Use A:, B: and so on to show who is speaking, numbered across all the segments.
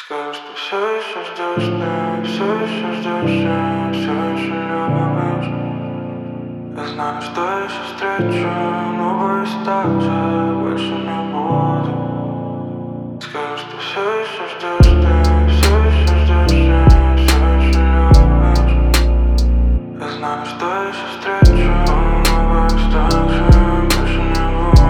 A: Скажешь, ты все еще ждешь меня, все еще ждешь меня, все еще любишь. Я знаю, что еще встречу, но боюсь так же, больше не буду. Скажешь, ты все еще ждешь меня, все еще ждешь меня, все еще любишь. Я знаю, что еще встречу, но боюсь так же, больше не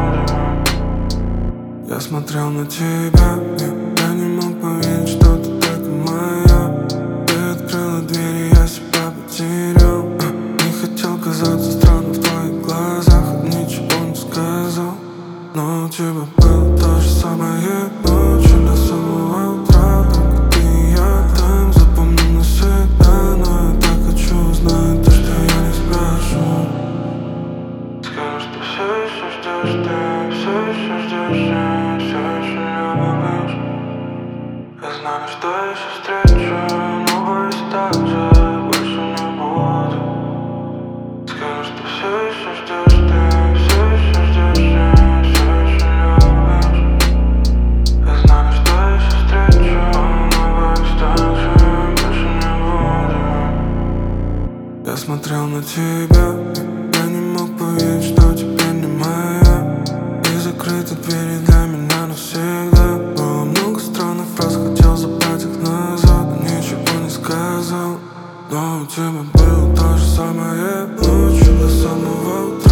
A: буду. Я смотрел на тебя, я не мог поверить, что ты так и моя. Ты открыла дверь, и я себя потерял. Не хотел казаться странным в твоих глазах, ничего не сказал. Но у тебя было то же самое ночью до самого утра. Только ты и я там, запомним навсегда. Но я так хочу узнать то, что я не спрашиваю. Скажешь, ты все еще ждешь, ты все еще ждешь, я все еще любишь. Я знаю, что еще встречу, но боюсь так же, больше не буду. Скажешь, ты все еще ждешь, ты все еще ждешь, я все еще любишь. Я знаю, что еще встречу, но боюсь так же, больше не буду. Я смотрел на тебя, я не мог поверить, что теперь не моя. И закрыты двери для меня навсегда. Было много странных фраз, хотел забрать их назад, но ничего не сказал. Но у тебя было то же самое ночью до самого утра.